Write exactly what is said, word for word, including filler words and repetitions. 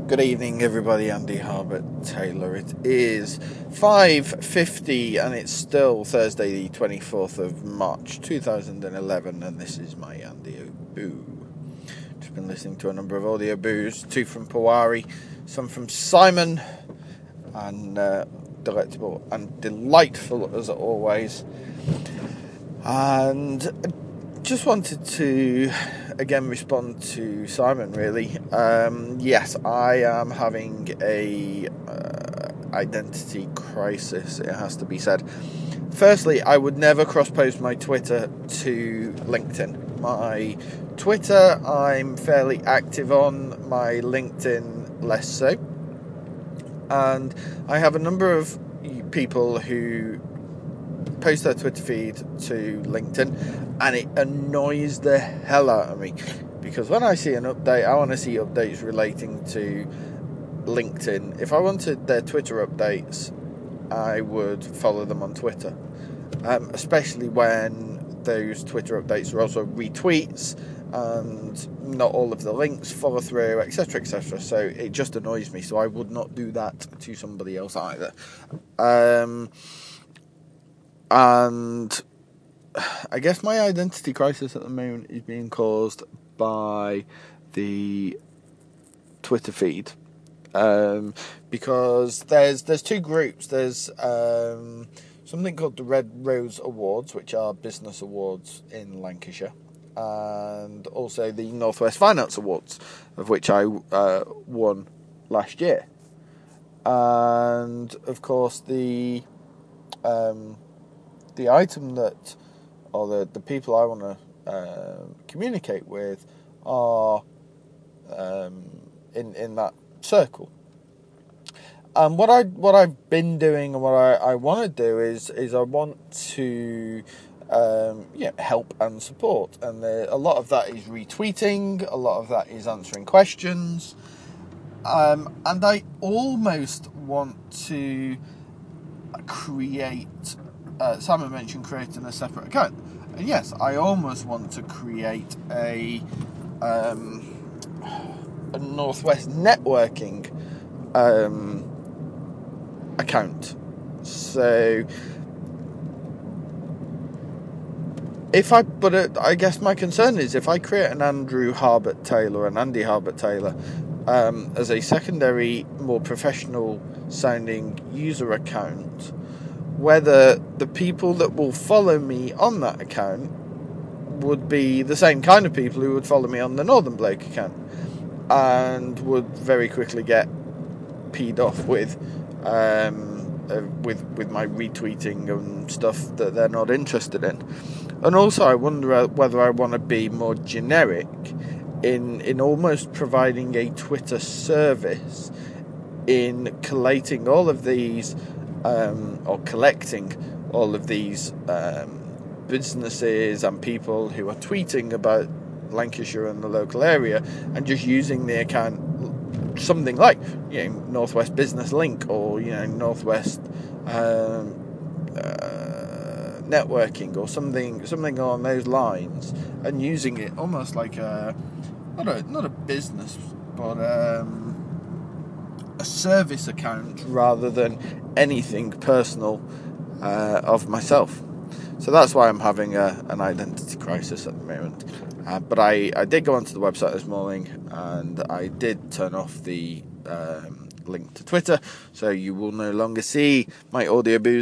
Good evening, everybody. Andy Harbert Taylor. It is five fifty, and it's still Thursday, the twenty-fourth of March, two thousand eleven, and this is my Andy Boo. Just been listening to a number of audio boos, two from Pawari, some from Simon, and uh, delectable and delightful as always. And just wanted to again respond to Simon, really. Um, yes, I am having a uh, identity crisis, it has to be said. Firstly, I would never cross-post my Twitter to LinkedIn. My Twitter I'm fairly active on, my LinkedIn less so. And I have a number of people who post their Twitter feed to LinkedIn, and it annoys the hell out of me, because when I see an update, I want to see updates relating to LinkedIn. If I wanted their Twitter updates, I would follow them on Twitter, um, especially when those Twitter updates are also retweets and not all of the links follow through, etc, etc. So it just annoys me, so I would not do that to somebody else either. um And I guess my identity crisis at the moment is being caused by the Twitter feed, um, because there's there's two groups. There's um, something called the Red Rose Awards, which are business awards in Lancashire, and also the Northwest Finance Awards, of which I uh, won last year. And of course, the um, the item that, or the, the people I want to uh, communicate with are um, in in that circle. And what I what I've been doing and what I, I want to do is is I want to um, yeah help and support, and the, a lot of that is retweeting, a lot of that is answering questions, um, and I almost want to create. Uh, Simon mentioned creating a separate account, and yes, I almost want to create a um, a Northwest networking um, account. So if I, but it, I guess my concern is if I create an Andrew Harbert Taylor, an Andy Harbert Taylor, um, as a secondary, more professional sounding user account, whether the people that will follow me on that account would be the same kind of people who would follow me on the Northern Bloke account, and would very quickly get peed off with um, uh, with with my retweeting and stuff that they're not interested in. And also, I wonder whether I want to be more generic in in almost providing a Twitter service in collating all of these. Um, or collecting all of these um, businesses and people who are tweeting about Lancashire and the local area, and just using the account something like, you know, Northwest Business Link, or, you know, Northwest um, uh, Networking, or something something along those lines, and using it almost like a not a not a business, but um, a service account rather than anything personal uh, of myself. So that's why I'm having a, an identity crisis at the moment. Uh, but I, I did go onto the website this morning, and I did turn off the um, link to Twitter, so you will no longer see my audio boos